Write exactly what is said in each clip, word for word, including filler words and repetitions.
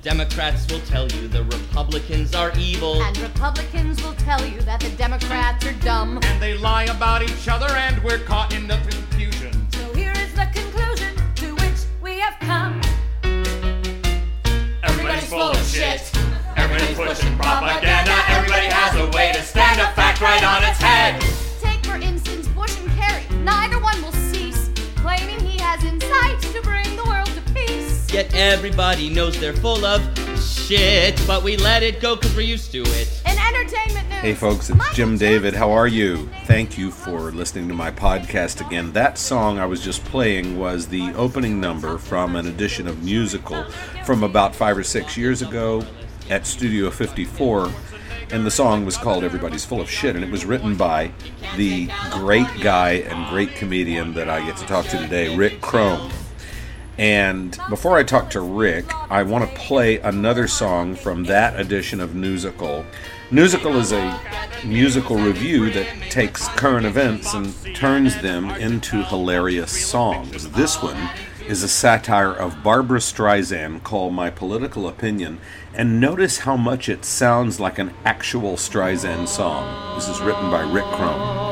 Democrats will tell you the Republicans are evil. And Republicans will tell you that the Democrats are dumb. And they lie about each other and we're caught in the confusion. So here is the conclusion to which we have come. Everybody's full of shit. Everybody's pushing propaganda. Everybody has a way to stand a fact right on its head. Take, for instance, Bush and Kerry. Neither one will cease claiming he has insight to bring the world to peace. Yet everybody knows they're full of shit, but we let it go because we're used to it. In entertainment news. Hey folks, it's Jim David. How are you? Thank you for listening to my podcast again. That song I was just playing was the opening number from an edition of Musical from about five or six years ago at Studio fifty-four. And the song was called Everybody's Full of Shit, and it was written by the great guy and great comedian that I get to talk to today, Rick Chrome. And before I talk to Rick, I want to play another song from that edition of Musical. Musical is a musical review that takes current events and turns them into hilarious songs. This one is a satire of Barbra Streisand called My Political Opinion, and notice how much it sounds like an actual Streisand song. This is written by Rick Chrome.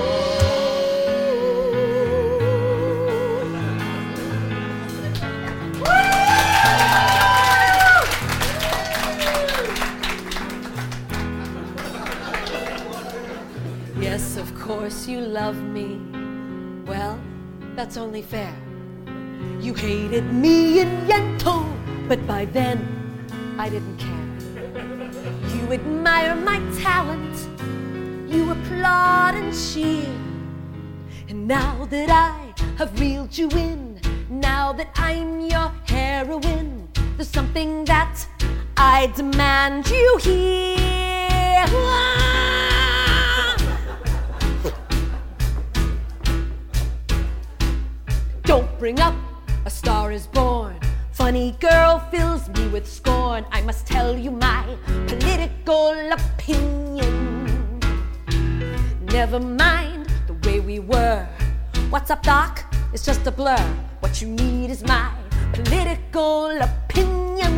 Yes, of course you love me. Well, that's only fair. You hated me in Yentl, but by then I didn't care. You admire my talent, you applaud and cheer. And now that I have reeled you in, now that I'm your heroine, there's something that I demand you hear. Don't bring up A Star is Born. Funny girl fills me with scorn. I must tell you my political opinion. Never mind the way we were. What's up, Doc? It's just a blur. What you need is my political opinion.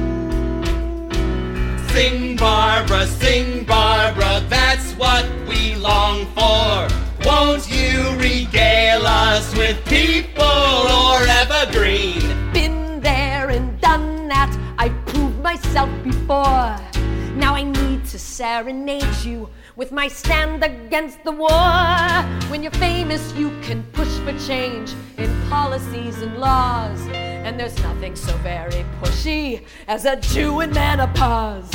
Sing, Barbara, sing, Barbara, that's what we long for. Won't you regale us with people or evergreen? Been there and done that, I've proved myself before. Now I need to serenade you with my stand against the war. When you're famous, you can push for change in policies and laws. And there's nothing so very pushy as a Jew in menopause.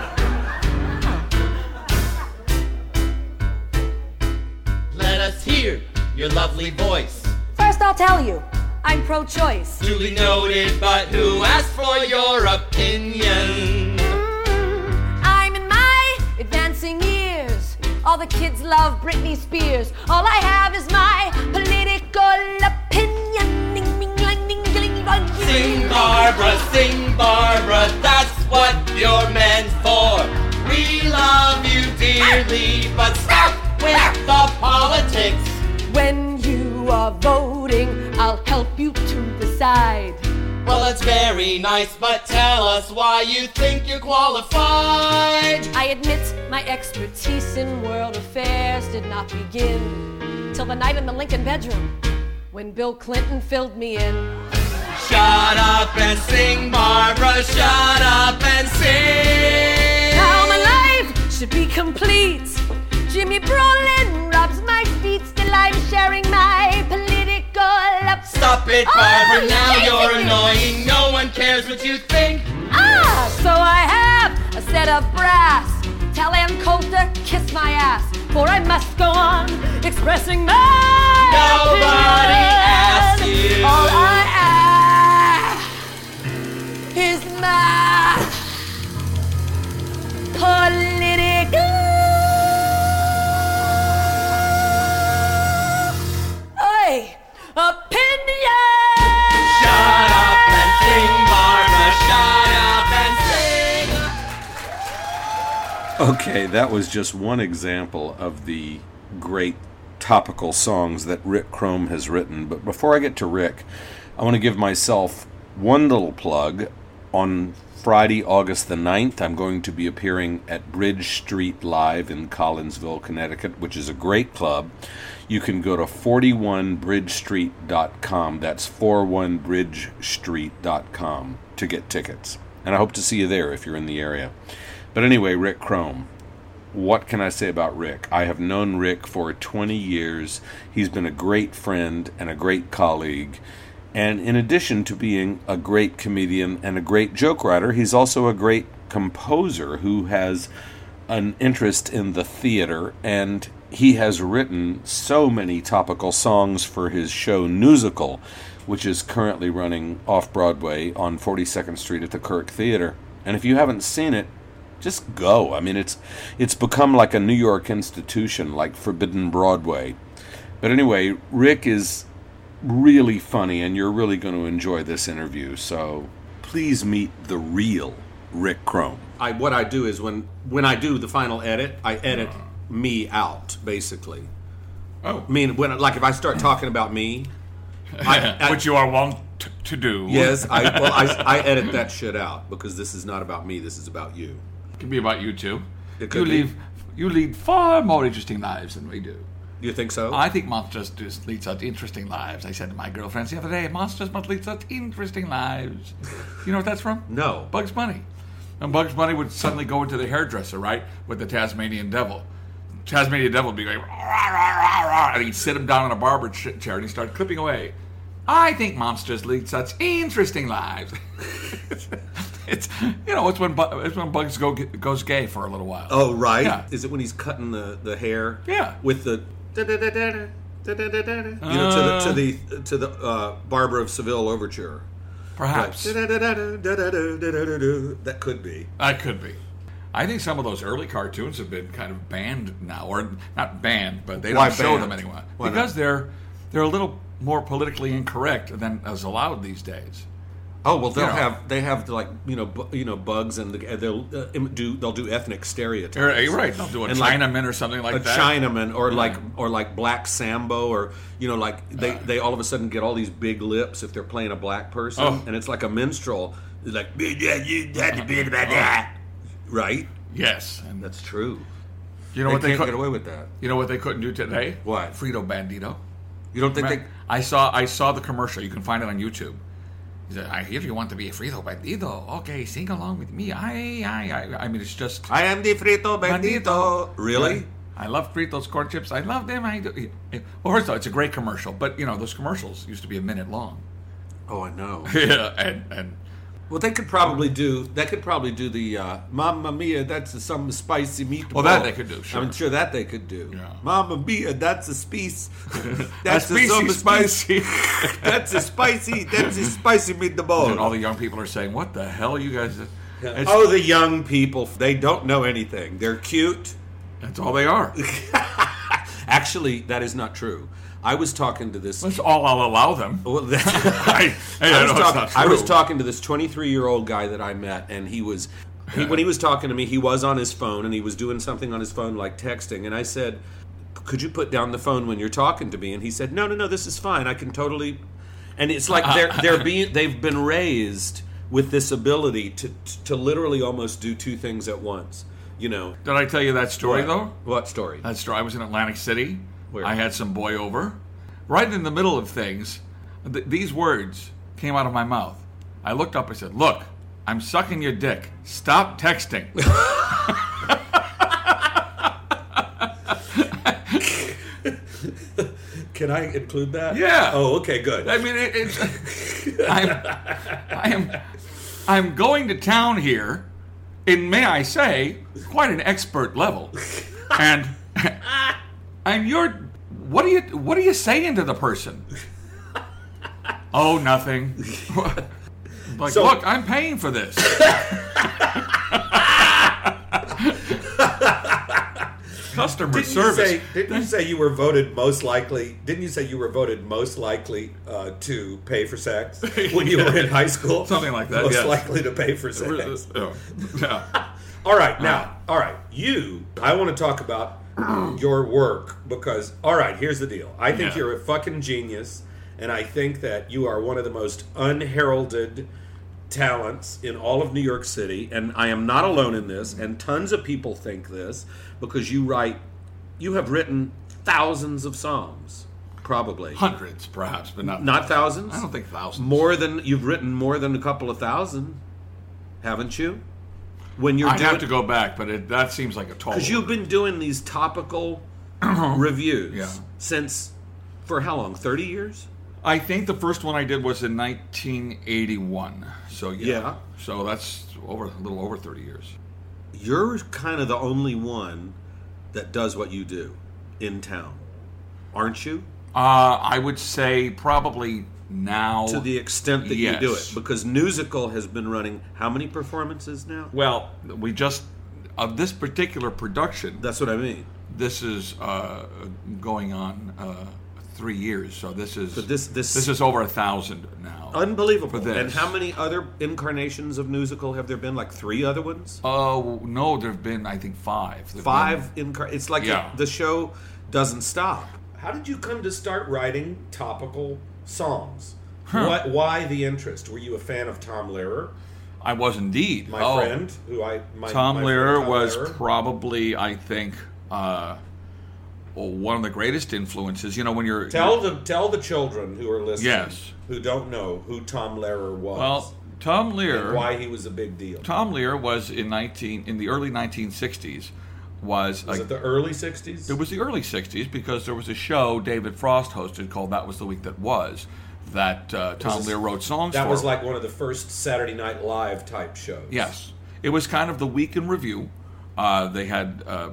Let us hear your lovely voice. First I'll tell you, I'm pro-choice. Duly noted, but who asked for your opinion? Mm, I'm in my advancing years. All the kids love Britney Spears. All I have is my political opinion. Sing, Barbara, sing, Barbara, that's what you're meant for. We love you dearly, but stop with the politics. When you are voting, I'll help you to decide. Well, that's very nice, but tell us why you think you're qualified. I admit my expertise in world affairs did not begin till the night in the Lincoln bedroom when Bill Clinton filled me in. Shut up and sing, Barbara, shut up and sing. Now my life should be complete. Jimmy Brolin rubs my feet, still I'm sharing my political up. Stop it, Barbara, oh, now Jesus. You're annoying. No one cares what you think. Ah, so I have a set of brass. Tell Ann Coulter, kiss my ass, for I must go on expressing my Nobody opinion. asked you. All I ask is my political Hey, opinion. Shut up and sing, Barbara, shut up and sing. Okay, that was just one example of the great topical songs that Rick Chrome has written. But before I get to Rick, I want to give myself one little plug. On Friday, August the ninth, I'm going to be appearing at Bridge Street Live in Collinsville, Connecticut, which is a great club. You can go to forty-one bridge street dot com. That's forty-one bridge street dot com to get tickets. And I hope to see you there if you're in the area. But anyway, Rick Chrome. What can I say about Rick? I have known Rick for twenty years. He's been a great friend and a great colleague. And in addition to being a great comedian and a great joke writer, he's also a great composer who has an interest in the theater, and he has written so many topical songs for his show Newsical, which is currently running off-Broadway on forty-second Street at the Kirk Theater. And if you haven't seen it, just go. I mean, it's it's become like a New York institution, like Forbidden Broadway. But anyway, Rick is really funny, and you're really going to enjoy this interview. So please meet the real Rick Chrome. I, what I do is when, when I do the final edit, I edit me out, basically. Oh. I mean, when like if I start talking about me, I, I, which you are wont t- to do. Yes, I, well, I, I edit that shit out because this is not about me. This is about you. It can be about you too. It you could be. lead you lead far more interesting lives than we do. You think so? I think monsters just lead such interesting lives. I said to my girlfriends the other day, monsters must lead such interesting lives. You know what that's from? No. Bugs Bunny. And Bugs Bunny would suddenly go into the hairdresser, right, with the Tasmanian devil. Tasmanian devil would be going, rah, rah, rah, rah, and he'd sit him down on a barber chair and he'd start clipping away. I think monsters lead such interesting lives. It's, you know, it's when Bu- it's when Bugs go goes gay for a little while. Oh, right. Yeah. Is it when he's cutting the, the hair? Yeah. With the you know, to the to the to the uh, Barber of Seville overture. Perhaps. That could be. That could be. I think some of those early cartoons have been kind of banned now, or not banned, but they don't Why show banned? them anymore Why because not? they're they're a little more politically incorrect than is allowed these days. Oh well, they'll You know. have they have like you know bu- you know bugs and the, they'll uh, im- do they'll do ethnic stereotypes. You're, you're right. They'll do a And like Chinaman or something like a that. Chinaman or Yeah. like or like Black Sambo or you know like they, they all of a sudden get all these big lips if they're playing a black person Oh. and it's like a minstrel. It's like right. Yes, and That's true. you know they what they can't could, get away with that. You know what they couldn't do today? What? Frito Bandito. You don't think Right. they? I saw I saw the commercial. You can find it on YouTube. He said, "I hear you want to be a Frito Bandito. Okay, sing along with me. I, I, I. I mean, it's just I am the Frito Bandito. Really? I love Fritos corn chips. I love them. I do. Well, first of all, it's a great commercial, but you know those commercials used to be a minute long. Oh, I know. Yeah, and and Well, they could probably do. They could probably do the uh, "Mamma Mia." That's a, some spicy meatball. Well, that they could do, sure. I'm sure that they could do. Yeah. "Mamma Mia." That's a spice. That's a some spicy, spicy. That's a spicy. That's a spicy meatball. And all the young people are saying, "What the hell, you guys?" It's, Oh, the young people. They don't know anything. They're cute. that's all they are. Actually, that is not true. I was talking to this. That's all I'll allow them. Well, that's, I, hey, I, I was know it's talk- not I was true. talking to this twenty-three-year-old guy that I met, and he was, he, when he was talking to me, he was on his phone, and he was doing something on his phone like texting, and I said, could you put down the phone when you're talking to me? And he said, no, no, no, this is fine. I can totally... And it's like they're they're being they've been raised with this ability to to literally almost do two things at once. You know. Did I tell you that story, What? though? What story? That story. I was in Atlantic City. Where? I had some boy over. Right in the middle of things, th- these words came out of my mouth. I looked up and said, look, I'm sucking your dick. Stop texting. Can I include that? Yeah. Oh, okay, good. I mean, it, it's, I'm, I am, I'm going to town here, in, may I say, quite an expert level, and and you're, what are you, what are you saying to the person? Oh, nothing. Like, So- look, I'm paying for this. Customer Didn't you, service. say, didn't you say you were voted most likely? Didn't you say you were voted most likely uh, to pay for sex when you were in high school? Something like that, Most yes. likely to pay for sex. Oh, yeah. All right, now, all right, you. I want to talk about your work because, all right, here's the deal. I think Yeah. you're a fucking genius, and I think that you are one of the most unheralded talents in all of New York City, and I am not alone in this, and tons of people think this, because you write, you have written thousands of songs, probably. Hundreds, perhaps, but not Not thousands? I don't think thousands. More than, you've written more than a couple of thousand, haven't you? When you're I'd doing, have to go back, but it, that seems like a tall. because you've been doing these topical reviews Yeah. since, for how long, thirty years? I think the first one I did was in nineteen eighty-one. So yeah. Yeah. So that's over a little over thirty years. You're kind of the only one that does what you do in town, aren't you? Uh, I would say probably now. To the extent that you do it, Yes. because Musical has been running how many performances now? Well, we just of this particular production. That's what I mean. This is uh, going on uh, three years. So this is But this- this- this is over a thousand now. Unbelievable. For this. And how many other incarnations of Musical have there been? Like three other ones? Oh no, there've been I think five. There've Five incar. It's like Yeah. it- the show doesn't stop. How did you come to start writing topical songs? What, why the interest? Were you a fan of Tom Lehrer, I was indeed. my Oh, friend, who I my, Tom my Lehrer friend Tom was Lehrer? probably, I think, uh, well, one of the greatest influences. You know, when you're Tell the tell the children who are listening, Yes. who don't know who Tom Lehrer was, well, Tom Lehrer. and why he was a big deal. Tom Lehrer was in nineteen in the early nineteen sixties. Was, Was a, it the early sixties? it was the early sixties because there was a show David Frost hosted called "That Was the Week That Was," that uh, Tom Was- Lehrer wrote songs That for. was like one of the first Saturday Night Live type shows. Yes, it was kind of the week in review. Uh, they had, uh,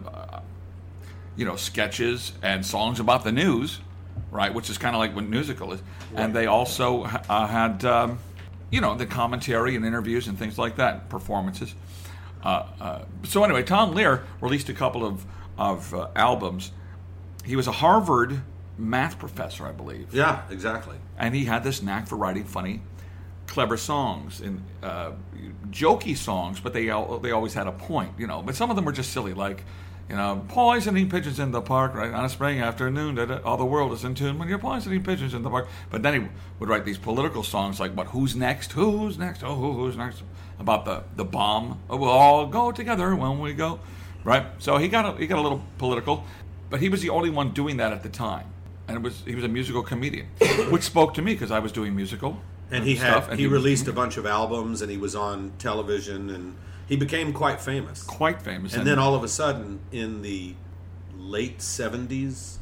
you know, sketches and songs about the news, right? Which is kind of like what Musical is. And they also uh, had, um, you know, the commentary and interviews and things like that, performances. Uh, uh, so anyway, Tom Lehrer released a couple of of uh, albums. He was a Harvard math professor, I believe. Yeah, exactly. And he had this knack for writing funny, clever songs and uh, jokey songs, but they al- they always had a point, you know. But some of them were just silly, like, you know, poisoning pigeons in the park, right, on a spring afternoon, that all the world is in tune when you're poisoning pigeons in the park. But then he would write these political songs like, what, who's next, who's next, oh, who, who's next, about the, the bomb, oh, we'll all go together when we go, right? So he got a, he got a little political, but he was the only one doing that at the time. And it was he was a musical comedian, which spoke to me because I was doing musical And he stuff, had and he was released a bunch of albums, and he was on television, and he became quite famous. quite famous. And then all of a sudden, in the late seventies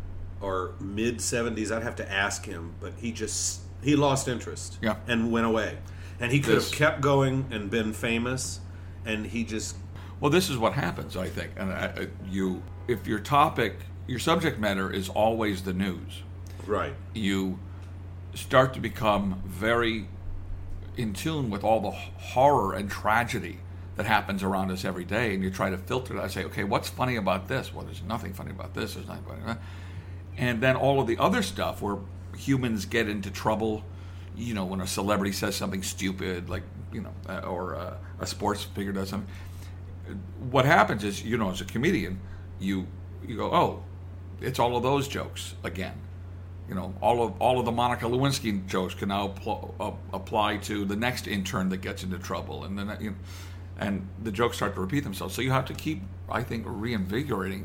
or mid seventies, I'd have to ask him, but he just he lost interest, Yeah. and went away. And he could This- have kept going and been famous, and he just well, this is what happens, I think. And I, I- you, if your topic, your subject matter is always the news, right. you start to become very in tune with all the horror and tragedy that happens around us every day, and you try to filter that. I say, okay, what's funny about this? Well, there's nothing funny about this. There's nothing funny about that. And then all of the other stuff where humans get into trouble, you know, when a celebrity says something stupid, like, you know, uh, or uh, a sports figure does something. What happens is, you know, as a comedian, you you go, oh, it's all of those jokes again. You know, all of all of the Monica Lewinsky jokes can now pl- uh, apply to the next intern that gets into trouble, and then you know, and the jokes start to repeat themselves. So you have to keep, I think, reinvigorating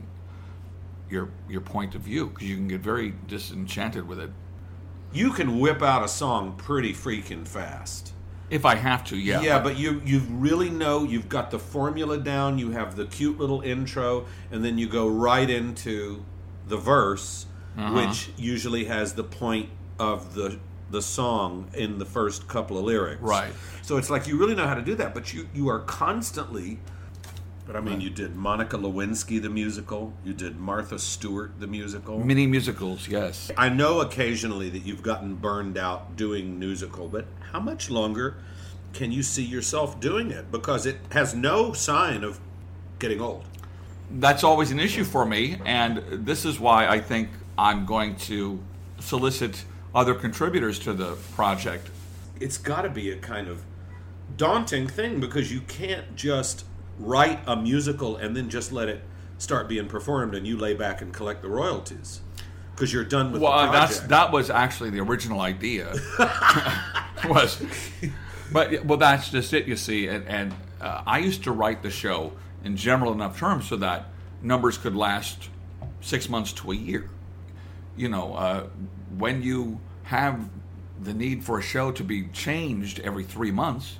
your your point of view, because you can get very disenchanted with it. You can whip out a song pretty freaking fast. If I have to, yeah. Yeah, but you you really know, you've got the formula down, you have the cute little intro, and then you go right into the verse, Uh-huh. which usually has the point of the the song in the first couple of lyrics. Right. So it's like you really know how to do that, but you, you are constantly... But I mean, you did Monica Lewinsky the musical, you did Martha Stewart the musical. Mini musicals, yes. I know occasionally that you've gotten burned out doing musical, but how much longer can you see yourself doing it? Because it has no sign of getting old. That's always an issue for me, and this is why I think I'm going to solicit other contributors to the project. It's got to be a kind of daunting thing, because you can't just write a musical and then just let it start being performed and you lay back and collect the royalties, because you're done with Well, the uh, project. that's that was actually the original idea. was But well, that's just it. You see, and, and uh, I used to write the show in general enough terms so that numbers could last six months to a year. You know, uh, when you have the need for a show to be changed every three months,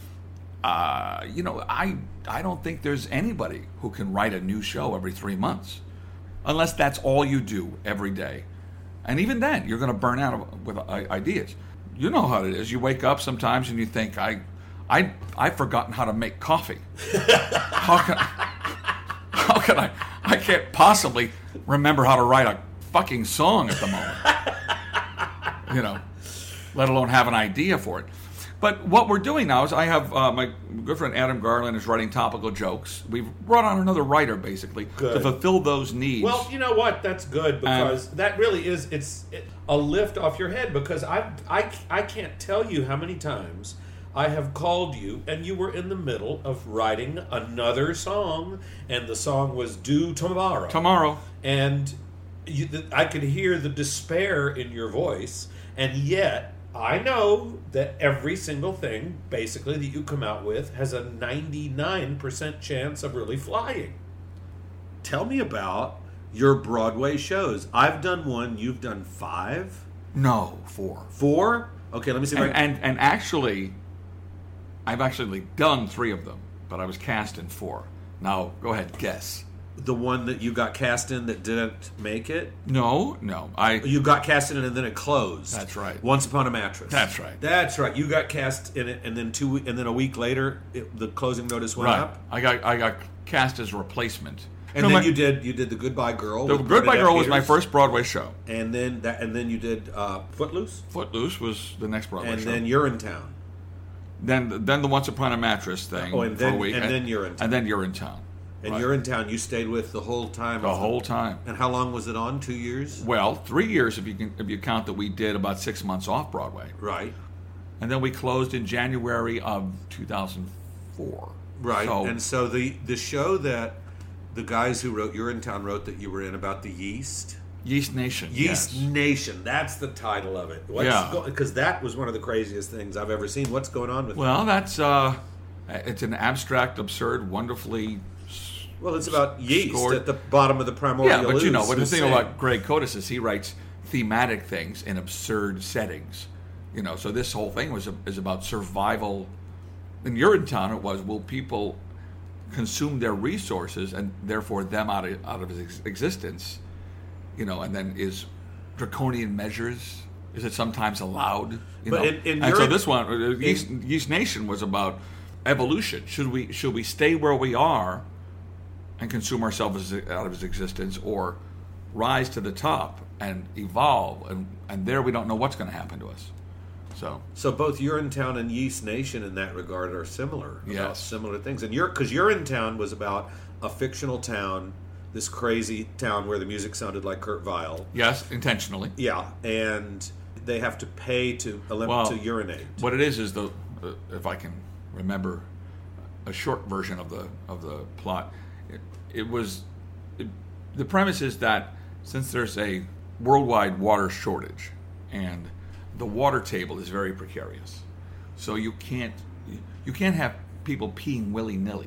uh, you know, I I don't think there's anybody who can write a new show every three months, unless that's all you do every day. And even then, you're going to burn out with ideas. You know how it is. You wake up sometimes and you think, I, I, I've forgotten how to make coffee. How can, how can I? I can't possibly remember how to write a fucking song at the moment. You know, let alone have an idea for it. But what we're doing now is I have uh, my good friend Adam Garland is writing topical jokes. We've brought on another writer, basically, Good. to fulfill those needs. Well, you know what? That's good because um, that really is it's a lift off your head because I, I, I can't tell you how many times I have called you and you were in the middle of writing another song and the song was due tomorrow. Tomorrow. And you, I could hear the despair in your voice, and yet I know that every single thing, basically, that you come out with has a ninety-nine percent chance of really flying. Tell me about your Broadway shows. I've done one. You've done five? No, four. Four? Okay, let me see. If And, I can... and, and actually, I've actually done three of them, but I was cast in four. Now, go ahead, guess. The one that you got cast in that didn't make it? No, no. I You got cast in it and then it closed. That's right. Once Upon a Mattress. That's right. That's right. You got cast in it, and then two, and then a week later, it, the closing notice went right. up. I got I got cast as a replacement. And No, then my- you did you did the Goodbye Girl. The with Goodbye Bernadette Girl was my Peters. first Broadway show. And then that, and then you did uh, Footloose, Footloose was the next Broadway and show. then You're in Town. Then then the Once Upon a Mattress thing Oh, and for then- a week, and then You're in Town. and then You're in Town. And Right. You're in Town. You stayed with the whole time. The of whole time. And how long was it on? Two years. Well, three years if you can, if you count that we did about six months off Broadway, Right. and then we closed in January of two thousand four. Right. So, And so the the show that the guys who wrote You're in Town wrote that you were in about the yeast. Yeast Nation. Yeast yes. Nation. That's the title of it. What's Yeah. Because that was one of the craziest things I've ever seen. What's going on with Well, that's uh, it's an abstract, absurd, wonderfully. Well, it's about yeast scored. at the bottom of the primordial Yeah, but you know, ooze but the who's thing saying- about Greg Kotis is he writes thematic things in absurd settings. You know, so this whole thing was is about survival. In Urinetown, it was will people consume their resources and therefore them out of out of ex- existence? You know, and then is draconian measures. Is it sometimes allowed? You But know? in- in and so Urin- this one, uh, Yeast, Yeast Nation, was about evolution. Should we should we stay where we are and consume ourselves out of his existence, or rise to the top and evolve? And and there we don't know what's going to happen to us. So So both Urinetown and Yeast Nation in that regard are similar. About Yes. similar things. And you're because Urinetown was about a fictional town, this crazy town where the music sounded like Kurt Weill. yes, intentionally. Yeah, and they have to pay to elim- Well, to urinate. What it is is the uh, if I can remember a short version of the of the plot, it, it was it, the premise is that since there's a worldwide water shortage and the water table is very precarious, so you can't you, you can't have people peeing willy nilly.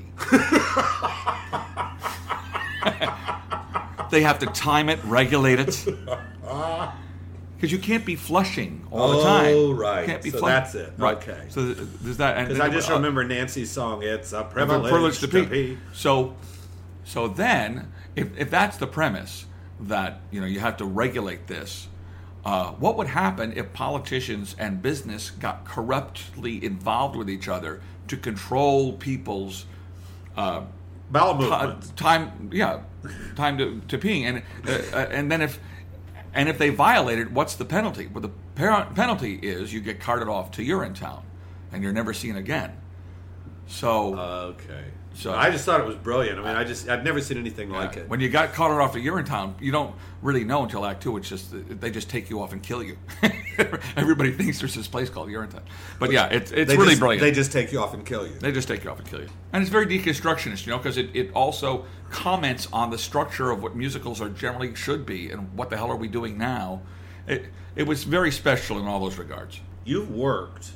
They have to time it, regulate it. Because you can't be flushing all the time. Oh, right. Can't be So flush- that's it. Right. Okay. So th- there's that. Because I just remember Nancy's song, "It's a privilege, privilege to, to pee. pee. So, so then, if if that's the premise that you know you have to regulate this, uh, what would happen if politicians and business got corruptly involved with each other to control people's uh, Bowel ti- movement. time? Yeah, time to, to peeing, and uh, uh, and then if. And if they violate it, what's the penalty? Well, the par- penalty is you get carted off to Urinetown, and you're never seen again. So, Okay. So- I just thought it was brilliant. I mean, I just I'd never seen anything like yeah, it. when you got carted off to Urinetown, you don't really know until Act Two. It's just they just take you off and kill you. Everybody thinks there's this place called Urinetown, but yeah, it's it's they really just, brilliant. They just take you off and kill you. They just take you off and kill you. And it's very deconstructionist, you know, because it, it also comments on the structure of what musicals are generally should be and what the hell are we doing now. It, it was very special in all those regards. You've worked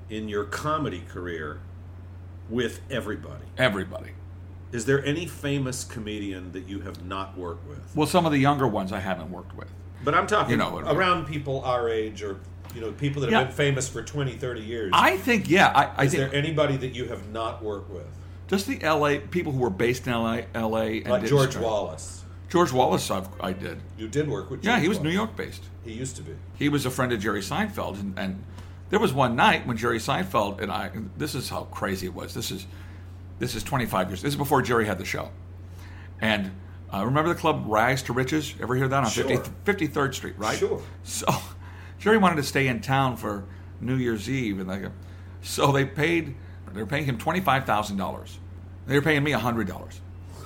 in your comedy career with everybody. Everybody. Is there any famous comedian that you have not worked with? Well, some of the younger ones I haven't worked with. But I'm talking You know, around people our age, or you know, people that have Yeah. been famous for twenty, thirty years. I think, yeah. I, I Is think there anybody that you have not worked with? just the L A people who were based in L A, L A and Like did George stuff. Wallace. George Wallace, I've, I did. You did work with George Yeah, he was Wallace. New York based. He used to be. He was a friend of Jerry Seinfeld, and, and there was one night when Jerry Seinfeld and I. And this is how crazy it was. This is this is twenty-five years. This is before Jerry had the show. And uh, remember the club Rags to Riches? Ever hear that on Sure. fifty, fifty-third Street, right? Sure. So Jerry wanted to stay in town for New Year's Eve, and they, so they paid. They were paying him twenty-five thousand dollars. They were paying me a hundred dollars.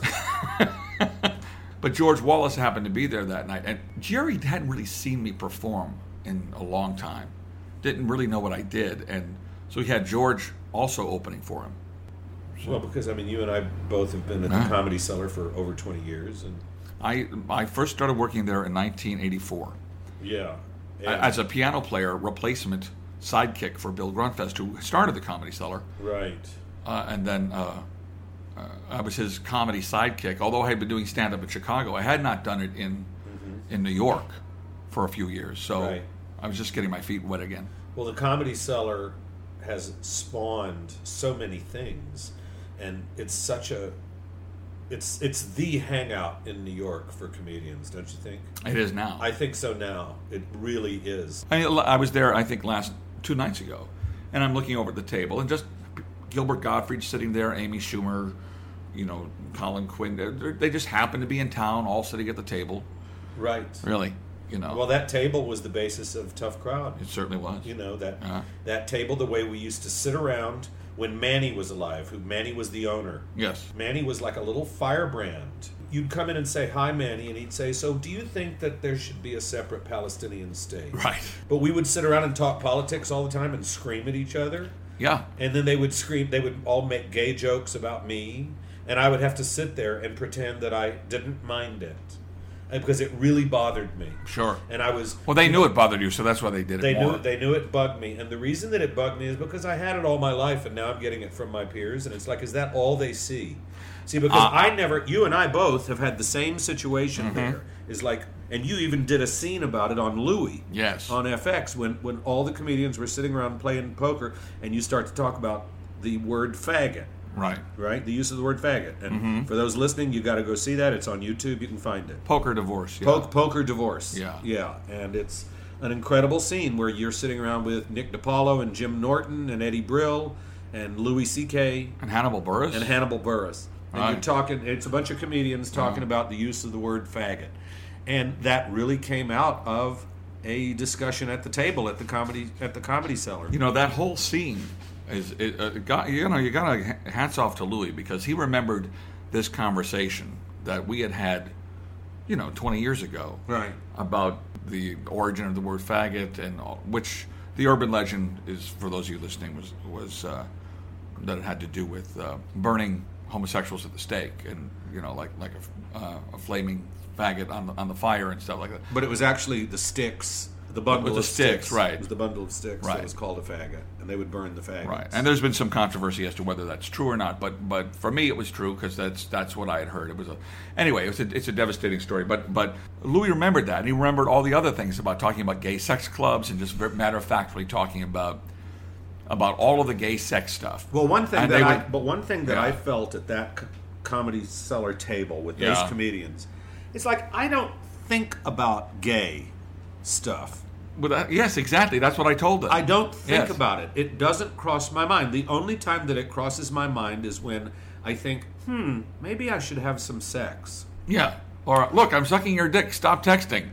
But George Wallace happened to be there that night, and Jerry hadn't really seen me perform in a long time. Didn't really know what I did, and so he had George also opening for him. Well, because I mean, you and I both have been at the Huh? Comedy Cellar for over twenty years, and I I first started working there in nineteen eighty-four yeah, a- as a piano player, replacement sidekick for Bill Grunfest, who started the Comedy Cellar, right. uh, and then uh, uh, I was his comedy sidekick. Although I had been doing stand-up in Chicago, I had not done it in in New York for a few years, so Right. I was just getting my feet wet again. Well, the Comedy Cellar has spawned so many things, and it's such a it's it's the hangout in New York for comedians, don't you think? It is now. I think so now. It really is. I mean, I was there, I think, last two nights ago, and I'm looking over at the table, and just Gilbert Gottfried sitting there, Amy Schumer, you know, Colin Quinn. They're- They just happened to be in town, all sitting at the table. Right. Really, you know. Well, that table was the basis of Tough Crowd. It certainly was. You know, that Uh-huh. that table, the way we used to sit around when Manny was alive, who Manny was the owner. Yes. Manny was like a little firebrand. You'd come in and say, "Hi, Manny," and he'd say, "So do you think that there should be a separate Palestinian state?" Right. But we would sit around and talk politics all the time and scream at each other. Yeah. And then they would scream, they would all make gay jokes about me, and I would have to sit there and pretend that I didn't mind it. And because it really bothered me. Sure. And I was Well, they knew it bothered you, so that's why they did it They more. knew they knew it bugged me, and the reason that it bugged me is because I had it all my life, and now I'm getting it from my peers, and it's like, is that all they see? See, because Uh, I never, you and I both have had the same situation Mm-hmm. there. Is like, and you even did a scene about it on Louie, Yes. on F X, when when all the comedians were sitting around playing poker, and you start to talk about the word faggot. Right. Right, the use of the word faggot, and Mm-hmm. for those listening, you got to go see that. It's on YouTube. You can find it. Poker divorce. Yeah. Po- poker divorce. Yeah. Yeah. And it's an incredible scene where you're sitting around with Nick DiPaolo and Jim Norton and Eddie Brill and Louis C K And Hannibal Buress. and Hannibal Buress. And Right. you're talking, it's a bunch of comedians talking about the use of the word faggot. And that really came out of a discussion at the table at the comedy at the Comedy Cellar. You know, that whole scene is, it, uh, got, you know, you got to hats off to Louis, because he remembered this conversation that we had had, you know, twenty years ago. Right. About the origin of the word faggot, and all, which the urban legend is, for those of you listening, was, was uh, that it had to do with uh, burning homosexuals at the stake, and, you know, like, like a, uh, a flaming faggot on the, on the fire and stuff like that. But it was actually the sticks, the bundle With the of sticks, right. It was the bundle of sticks Right. that was called a faggot, and they would burn the faggots. Right, and there's been some controversy as to whether that's true or not. But but for me, it was true, because that's that's what I had heard. It was a anyway. It's a it's a devastating story. But but Louis remembered that, and he remembered all the other things about talking about gay sex clubs, and just matter of factly talking about about all of the gay sex stuff. Well, one thing And that they I, would- but one thing that Yeah. I felt at that c- Comedy Cellar table with Yeah. those comedians, it's like I don't think about gay stuff. Well, that, yes, exactly. That's what I told them. I don't think Yes. about it. It doesn't cross my mind. The only time that it crosses my mind is when I think, hmm, maybe I should have some sex. Yeah. Or look, I'm sucking your dick. Stop texting.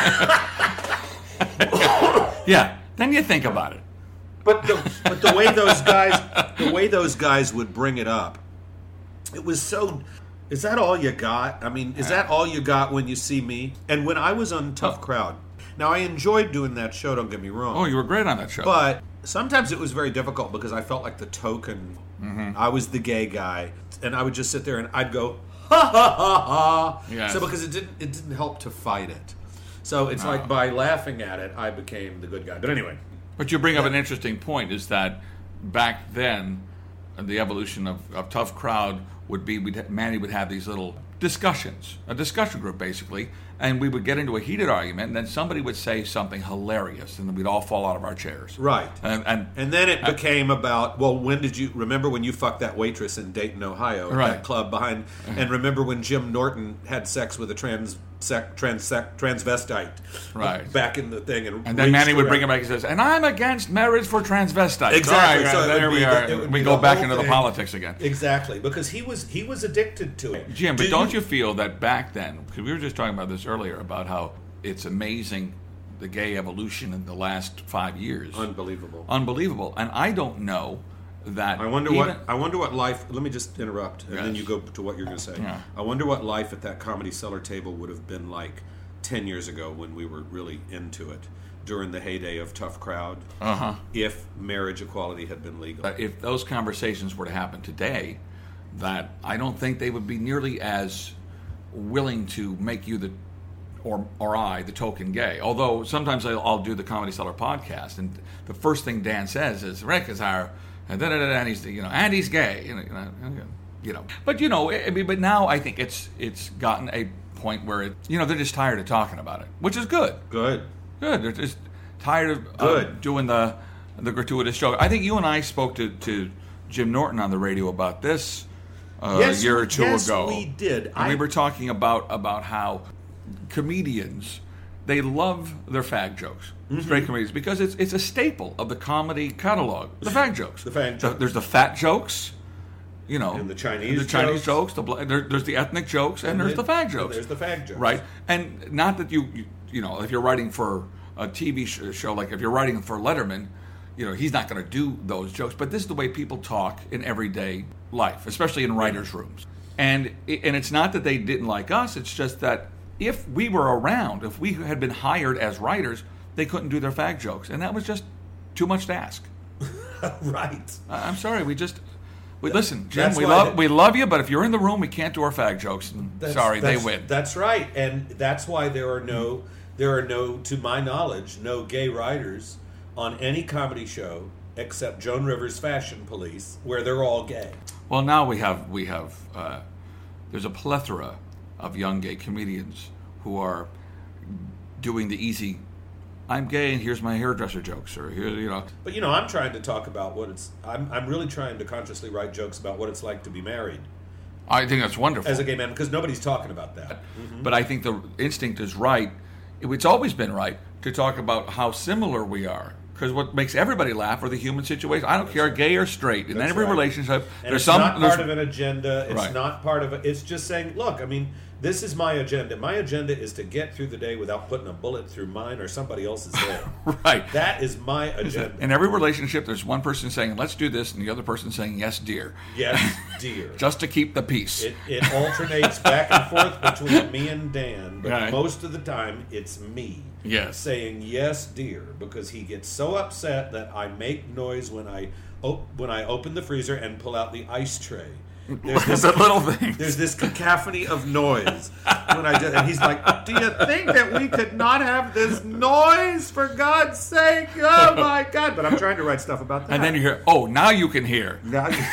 Yeah. Then you think about it. But the, but the way those guys, the way those guys would bring it up, it was so. Is that all you got? I mean, is that all you got when you see me? And when I was on Tough Crowd, now I enjoyed doing that show. Don't get me wrong. Oh, you were great on that show. But sometimes it was very difficult because I felt like the token. Mm-hmm. I was the gay guy, and I would just sit there and I'd go ha ha ha ha. Yes. So because it didn't it didn't help to fight it. So it's No. like by laughing at it, I became the good guy. But anyway, But you bring up an interesting point, is that back then, the evolution of, of Tough Crowd would be, we'd, Manny would have these little discussions, a discussion group basically, and we would get into a heated argument, and then somebody would say something hilarious, and then we'd all fall out of our chairs. Right. And and, and then it and, became about, well, when did you, remember when you fucked that waitress in Dayton, Ohio, at right. that club behind, and remember when Jim Norton had sex with a trans, sec, trans sec, transvestite right. back in the thing. And, and then Manny would around. bring it back and says, and I'm against marriage for transvestites. Exactly. All right, So there we are. The, we go the back into thing. the politics again. Exactly, because he was he was addicted to it. Jim, but Do don't you feel that back then, because we were just talking about this earlier, about how it's amazing the gay evolution in the last five years. Unbelievable. Unbelievable. And I don't know that... I wonder even, what I wonder what life. Let me just interrupt, and Yes. then you go to what you're going to say. Yeah. I wonder what life at that Comedy Cellar table would have been like ten years ago when we were really into it, during the heyday of Tough Crowd. Uh-huh. If marriage equality had been legal. But if those conversations were to happen today, that I don't think they would be nearly as willing to make you the, or or I, the token gay. Although sometimes I'll, I'll do the Comedy Cellar podcast, and the first thing Dan says is, Rick is our, and he's, you know, and he's gay, you know, you know, you know. But you know, I mean, but now I think it's it's gotten a point where it, you know, they're just tired of talking about it, which is good. Good. Good. They're just tired of Good. uh, doing the the gratuitous joke. I think you and I spoke to, to Jim Norton on the radio about this uh, Yes, a year or two yes, ago. we did. And I- we were talking about about how comedians, they love their fag jokes. Mm-hmm. Straight comedians, because it's it's a staple of the comedy catalog. The fag jokes. The fag jokes. There's the fat jokes. You know, And the Chinese the Chinese jokes. jokes. The bla- there, there's the ethnic jokes, and, And there's then- the fag and jokes. there's the fag jokes. Right, and not that you, you, you know, if you're writing for a T V sh- show, like if you're writing for Letterman, you know, he's not going to do those jokes. But this is the way people talk in everyday life, especially in writers' rooms. And it, and it's not that they didn't like us. It's just that if we were around, if we had been hired as writers, they couldn't do their fag jokes, and that was just too much to ask. Right. I- I'm sorry, we just. We, listen, Jim. That's We why love the- we love you, but if you're in the room, we can't do our fag jokes. And That's- sorry, they that's- win. That's right, and that's why there are no, there are no, to my knowledge, no gay writers on any comedy show except Joan Rivers' Fashion Police, where they're all gay. Well, now we have we have uh, there's a plethora of young gay comedians who are doing the easy, I'm gay and here's my hairdresser jokes, or here, you know. But you know, I'm trying to talk about what it's. I'm I'm really trying to consciously write jokes about what it's like to be married I think that's wonderful. as a gay man, because nobody's talking about that. But I think the instinct is right. It's always been right to talk about how similar we are. Because what makes everybody laugh are the human situation. I don't care, gay or straight. In That's every right. relationship, And there's it's some. not there's- part of an agenda. It's Right. not part of it. It's just saying, look, I mean, this is my agenda. My agenda is to get through the day without putting a bullet through mine or somebody else's head. Right. That is my agenda. In every relationship, there's one person saying, let's do this, and the other person saying, yes, dear. Yes, dear. Just to keep the peace. It, it alternates back and forth between me and Dan, but Right. most of the time it's me Yes. saying yes, dear, because he gets so upset that I make noise when I op- when I open the freezer and pull out the ice tray. There's It's a little thing. There's this cacophony of noise when I do, and he's like, "Do you think that we could not have this noise for God's sake? Oh my God!" But I'm trying to write stuff about that. And then you hear, oh, now you can hear. Now you-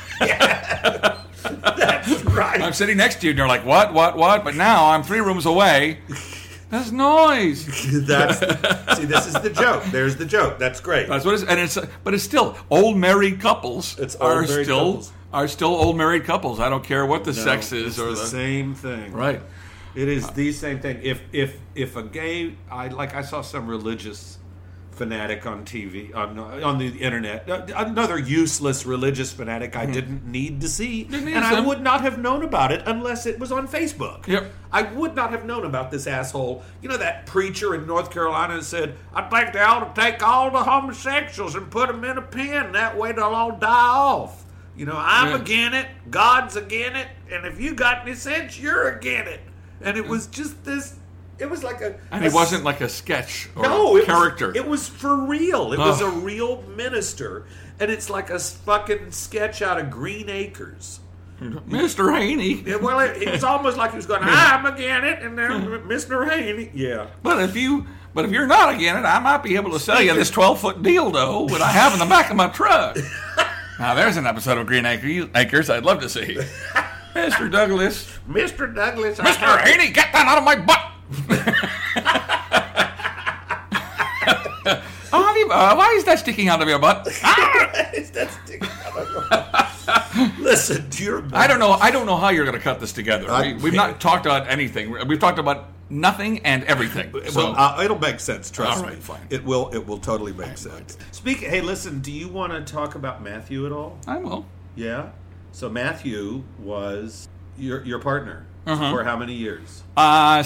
yeah. That's right. I'm sitting next to you, and you're like, what, what, what? But now I'm three rooms away. That's noise. That's the, see, this is the joke. There's the joke. That's great. That's what it's, and it's, but it's still old married couples. It's old are married still couples. are still old married couples. I don't care what the No, sex is it's or the, the, same thing. right. It is the same thing. If if if a gay, I like I saw some religious fanatic on T V on on the internet, another useless religious fanatic I didn't need to see, Didn't need and I some. would not have known about it unless it was on Facebook. Yep. I would not have known about this asshole. You know that preacher in North Carolina that said, "I think they ought to take all the homosexuals and put them in a pen. That way they'll all die off." You know, I'm Yeah. again it, God's again it, and if you got any sense, you're again it. And it was just this. It was like a. And a it wasn't like a sketch or no, a it character. Was, it was for real. It was a Ugh. real minister, and it's like a fucking sketch out of Green Acres. Mister Haney. Yeah, well, it, it was almost like he was going, "I'm again it," and then Mister Haney. Yeah. But if you, But if you're not against it, I might be able to sell you this twelve-foot dildo that I have in the back of my truck. Now, there's an episode of Green Acres I'd love to see. Mister Douglas. Mister Douglas. Mister Haney, get that out of my butt. oh, have you, uh, why is that sticking out of your butt? Why is that sticking out of your butt? Listen, do you remember? I don't know. I don't know how you're going to cut this together. I We, we've not talked about anything. We've talked about nothing and everything. So, Well, uh, it'll make sense. Trust All right, me. fine. It will. It will totally make sense. Speak. Hey, listen. Do you want to talk about Matthew at all? I will. Yeah. So Matthew was your your partner Uh-huh. for how many years? Uh,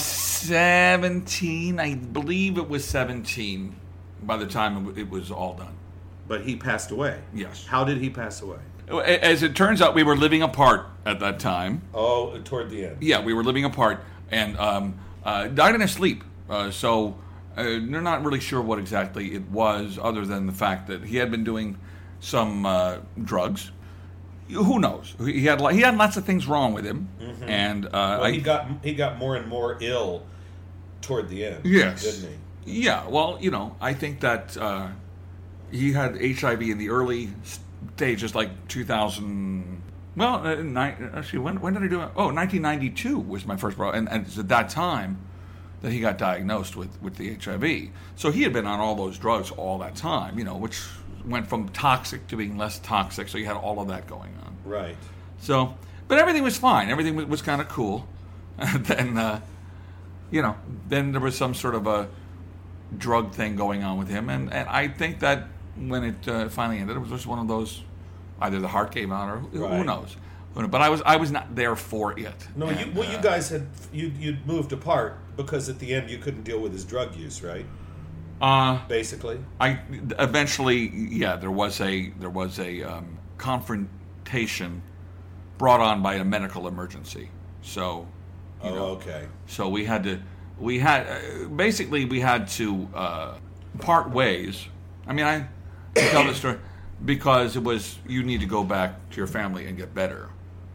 seventeen. I believe it was seventeen by the time it was all done. But he passed away. Yes. How did he pass away? As it turns out, we were living apart at that time. Oh, toward the end. Yeah, we were living apart and um, uh, died in his sleep. Uh, so uh, they're not really sure what exactly it was, other than the fact that he had been doing some uh, drugs. Who knows? He had he had lots of things wrong with him, Mm-hmm. and uh, Well, I, he got he got more and more ill toward the end. Yes. Didn't he? Yeah, well, you know, I think that uh, he had H I V in the early stages, like two thousand. Well, uh, ni- actually, when when did I do it? Oh, nineteen ninety-two was my first bro, and, and it's at that time that he got diagnosed with, with the H I V. So he had been on all those drugs all that time, you know, which went from toxic to being less toxic. So you had all of that going on. Right. So, but everything was fine. Everything was, was kind of cool. And then, uh, you know, then there was some sort of a drug thing going on with him. And, and I think that when it uh, finally ended, it was just one of those, either the heart gave out or who, who Right. knows. Who knows? But I was I was not there for it. No, you, And, well, you uh, guys had you you moved apart because at the end you couldn't deal with his drug use, right? Uh, Basically. I eventually, yeah, there was a there was a um, confrontation brought on by a medical emergency. So, you Oh, know, okay. so we had to we had uh, basically we had to uh, part ways. I mean, I can tell the story because it was you need to go back to your family and get better,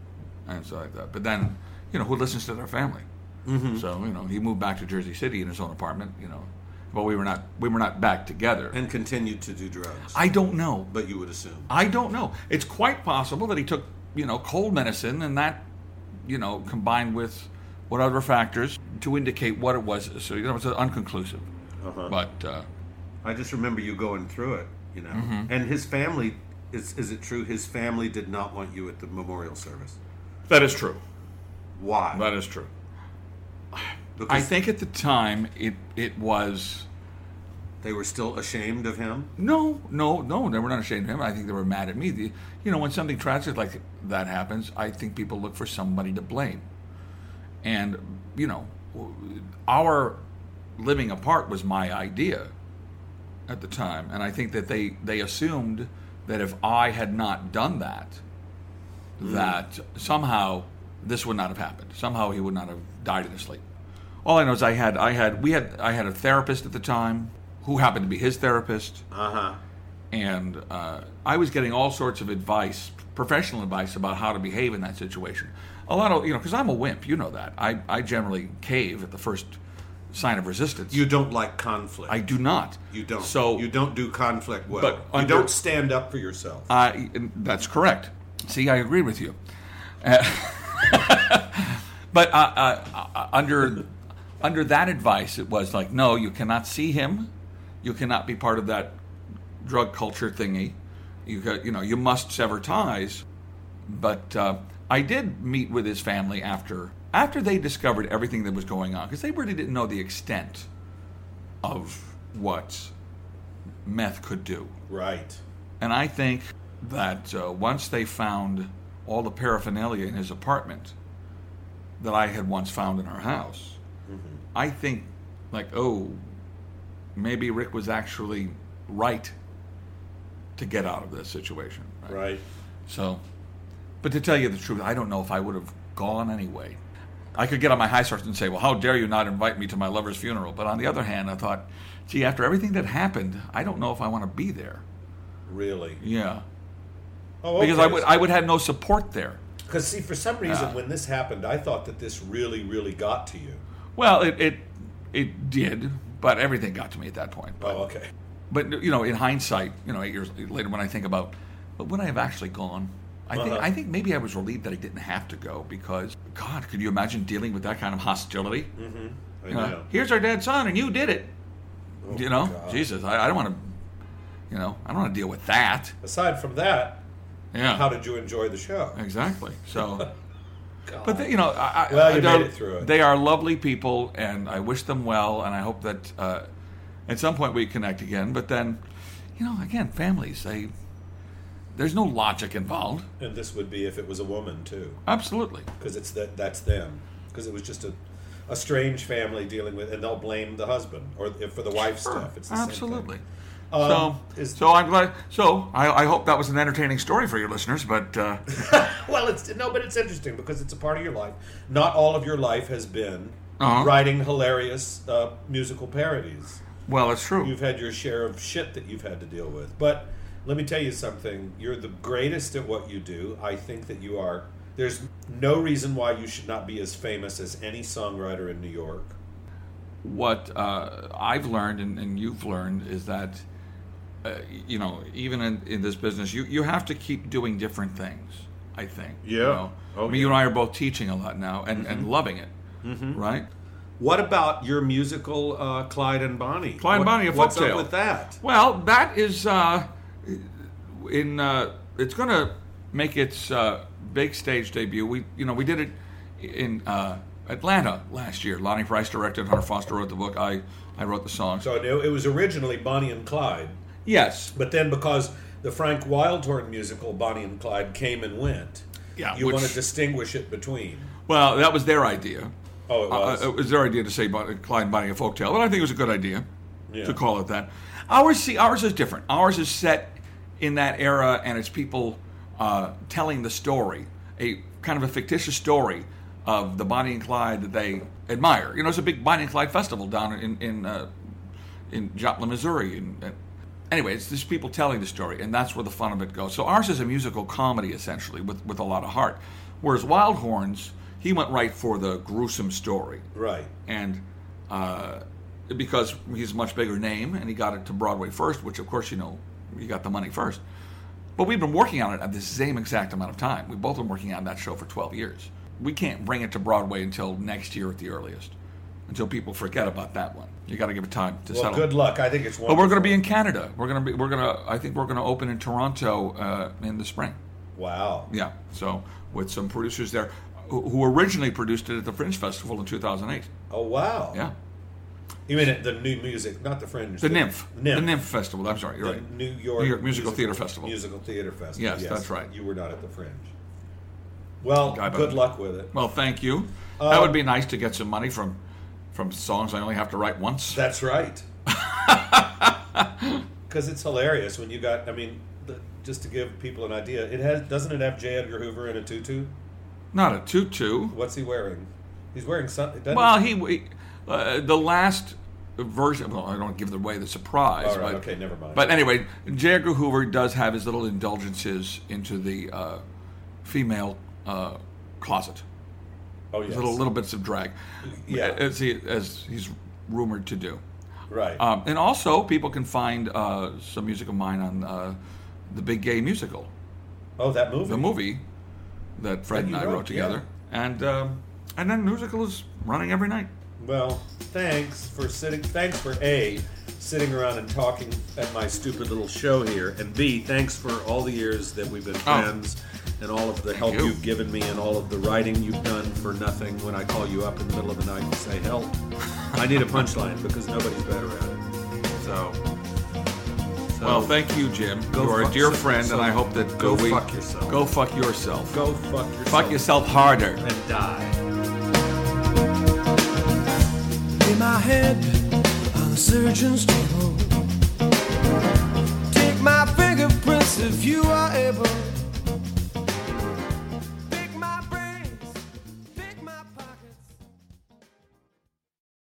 and so like that. But then, you know, who listens to their family? Mm-hmm. So you know, he moved back to Jersey City in his own apartment. You know, but we were not we were not back together. And continued to do drugs. I don't know. But you would assume. I don't know. It's quite possible that he took, you know, cold medicine, and that, you know, combined with what other factors to indicate what it was. So, you know, it's unconclusive. Uh-huh. But uh, I just remember you going through it, you know. Mm-hmm. And his family, is is it true his family did not want you at the memorial service? that is true. Why? That is true. Because I think at the time it it was they were still ashamed of him? no, no, no. They were not ashamed of him. I think they were mad at me. The, you know, when something tragic like that happens, I think people look for somebody to blame. And you know, our living apart was my idea at the time, and I think that they they assumed that if I had not done that, that somehow this would not have happened. Somehow he would not have died in his sleep. All I know is I had I had we had I had a therapist at the time who happened to be his therapist, Uh-huh. and uh, I was getting all sorts of advice, professional advice about how to behave in that situation. A lot of you know, because I'm a wimp, you know that. I I generally cave at the first sign of resistance. You don't like conflict. I do not. You don't. So you don't do conflict well. But you under- don't stand up for yourself. I, that's correct. See, I agree with you. Uh, but uh, uh, uh, under under that advice, it was like, no, you cannot see him. You cannot be part of that drug culture thingy. You got, you know, you must sever ties. But uh, I did meet with his family after after they discovered everything that was going on, because they really didn't know the extent of what meth could do. Right. And I think that uh, once they found all the paraphernalia in his apartment that I had once found in our house, mm-hmm. I think, like, oh, maybe Rick was actually right to get out of this situation. Right? Right. So, but to tell you the truth, I don't know if I would have gone anyway. I could get on my high horse and say, well, how dare you not invite me to my lover's funeral? But on the other hand, I thought, gee, after everything that happened, I don't know if I want to be there. Really? Yeah. Oh, okay. Because I would I would have no support there. Because, see, for some reason, Yeah. when this happened, I thought that this really, really got to you. Well, it it, it did, But everything got to me at that point. But, Oh, okay. But, you know, in hindsight, you know, eight years later when I think about, but would I have actually gone? I think Uh-huh. I think maybe I was relieved that I didn't have to go because, God, could you imagine dealing with that kind of hostility? Mm-hmm. I You know, know. here's our dead son, and you did it. Oh, you know, God. Jesus, I, I don't want to, you know, I don't want to deal with that. Aside from that, Yeah, how did you enjoy the show? exactly. So, God. but they, you know, I, I, Well, you they're- made it through it. They are lovely people, and I wish them well, and I hope that uh, at some point we connect again. But then, you know, again, families, they there's no logic involved. And this would be if it was a woman too, Absolutely. because it's that that's them. Because it was just a, a strange family dealing with, and they'll blame the husband or if for the wife stuff. It's the Absolutely. Same thing. Um, so, is- so I'm glad. So I, I hope that was an entertaining story for your listeners. But uh, Well, it's no, but it's interesting because it's a part of your life. Not all of your life has been Uh-huh. writing hilarious uh, musical parodies. well, it's true. You've had your share of shit that you've had to deal with. But let me tell you something. You're the greatest at what you do. I think that you are. There's no reason why you should not be as famous as any songwriter in New York. What uh, I've learned and, and you've learned is that, uh, you know, even in, in this business, you, you have to keep doing different things, I think. Yeah. You know? Oh, I mean, yeah. you and I are both teaching a lot now and, and loving it, right? What about your musical uh, Clyde and Bonnie? Clyde and What- Bonnie, a What's folktale. up with that? Well, that is uh, in. Uh, it's going to make its uh, big stage debut. We, you know, we did it in uh, Atlanta last year. Lonnie Price directed. Hunter Foster wrote the book. I, I wrote the songs. So it was originally Bonnie and Clyde, Yes, but then because the Frank Wildhorn musical Bonnie and Clyde came and went, Yeah, you which- want to distinguish it between. well, that was their idea. Oh, it was. Uh, it was their idea to say Bon- Clyde and Bonnie a folktale, but I think it was a good idea Yeah. to call it that. Ours, see, ours is different. Ours is set in that era, and it's people uh, telling the story, a kind of a fictitious story of the Bonnie and Clyde that they admire. You know, it's a big Bonnie and Clyde festival down in in uh, in Joplin, Missouri. And, and anyway, it's just people telling the story, and that's where the fun of it goes. So ours is a musical comedy essentially, with with a lot of heart. Whereas Wildhorn's, he went right for the gruesome story. Right. And uh, because he's a much bigger name and he got it to Broadway first, which of course, you know, he got the money first. But we've been working on it at the same exact amount of time. We've both been working on that show for twelve years. We can't bring it to Broadway until next year at the earliest, until people forget about that one. You got to give it time to Well, settle. good luck. I think it's But wonderful. we're going to be in Canada. We're going to be. We're going to. I think we're going to open in Toronto uh, in the spring. Wow. Yeah. So with some producers there, who who originally produced it at the Fringe Festival in two thousand eight. Oh, wow. Yeah. You mean it, the new music, not the Fringe. The Nymph. Nymph. The Nymph Festival. I'm sorry. You're The right. New York, New York Musical Theater Festival. Musical Theater Festival. Yes, that's right. You were not at the Fringe. Well, Guy good Button. luck with it. Well, thank you. Uh, that would be nice to get some money from from songs I only have to write once. That's right. Because it's hilarious when you got. I mean, the, just to give people an idea, it has doesn't it have J. Edgar Hoover in a tutu? Not a tutu. What's he wearing? He's wearing something. Well, he, he uh, the last version. Well, I don't give away the surprise. All right. But, Okay. Never mind. But anyway, J. Edgar Hoover does have his little indulgences into the uh, female uh, closet. oh yes. His little little bits of drag. Yeah. As he as he's rumored to do. Right. Um, and also, people can find uh, some music of mine on uh, the Big Gay Musical, oh, that movie. the movie that Fred That and you I wrote, wrote together, and um, and then musical is running every night. Well, thanks for sitting. Thanks for A, sitting around and talking at my stupid little show here, and B, thanks for all the years that we've been Oh. friends, and all of the help you. you've given me, and all of the writing you've done for nothing. When I call you up in the middle of the night and say help, I need a punchline because nobody's better at it. So, so Well, thank you, Jim. Go You are a fuck dear some- friend, so and I hope that go uh, we fuck yourself. go fuck yourself. go fuck yourself. Fuck yourself harder. and die. Lay my head on the surgeon's table. Take my fingerprints if you are able.